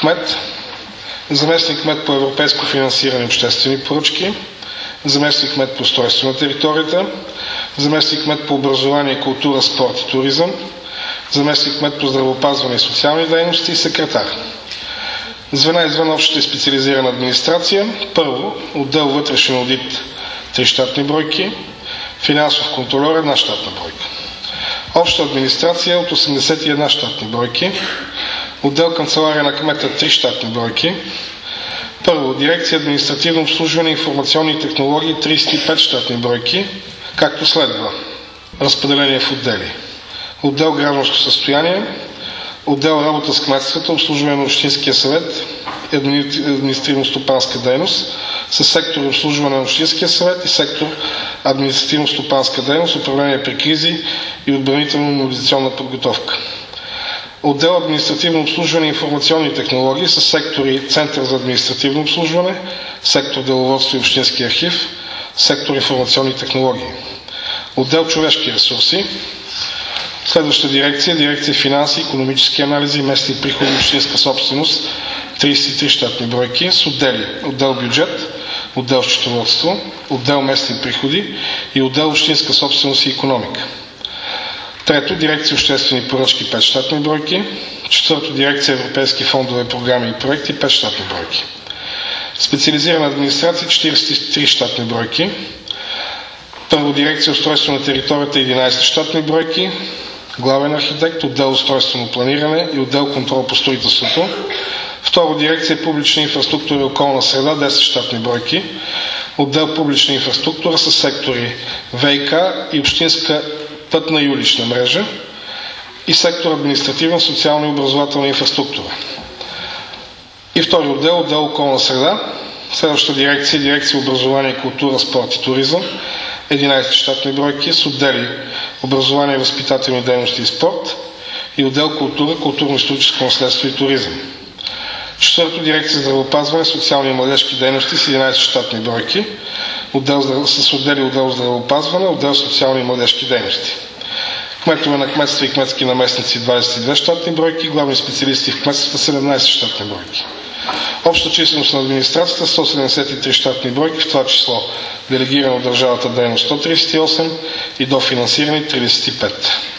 кмет, заместник кмет по европейско финансиране и обществени поръчки, заместник кмет по устройство на територията, заместник кмет по образование, култура, спорт и туризъм, заместник кмет по здравеопазване и социални дейности и секретар. Звена извън общата и специализирана администрация. Първо, отдел вътрешен одит 3 щатни бройки, финансов контролер 1 щатна бройка. Обща администрация от 81 щатни бройки, отдел канцелария на кмета 3 щатни бройки. Първо, дирекция административно обслужване и информационни технологии 35 щатни бройки, както следва. Разпределение в отдели. Отдел гражданско състояние, отдел работа с кметствата, обслужване на Общинския съвет, административно-стопанска дейност, със сектор обслужване на Общинския съвет и сектор административно-стопанска дейност, управление при кризи и отбранително-мобилизационна подготовка. Отдел административно обслужване и информационни технологии със сектори Център за административно обслужване, сектор деловодство и Общински архив, сектор информационни технологии. Отдел човешки ресурси. Следваща дирекция финанси, икономически анализи, местни приходи и общинска собственост 33 щатни бройки с отдели. Отдел бюджет, отдел счетоводство, отдел местни приходи и отдел общинска собственост и икономика. Трето, дирекция обществени поръчки 5 щатни бройки. Четвърто, дирекция европейски фондове, програми и проекти 5 щатни бройки. Специализирана администрация 43 щатни бройки. Първо, дирекция устройство на територията 11 щатни бройки. Главен архитект, отдел устройствено планиране и отдел контрол по строителството. Второ, дирекция публична инфраструктура и околна среда 10 щатни бройки. Отдел публична инфраструктура с сектори ВиК и общинска пътна и улична мрежа и сектор административна, социална и образователна инфраструктура. И втори отдел околна среда. Следваща дирекция образование, култура, спорт и туризъм 11 щатни бройки с отдели образование, възпитателни дейности и спорт и отдел култура, културно-историческо наследство и туризъм. Четвърто, дирекция здравеопазване, социални и младежки дейности с 11 щатни бройки, с отдели отдел здравеопазване, отдел социални и младежки дейности. Кметове на кметства и кметски наместници 22 щатни бройки, главни специалисти в кметствата 17 щатни бройки. Обща численост на администрацията 173 щатни бройки, в това число делегирано от държавата дейност 138 и дофинансирани 35.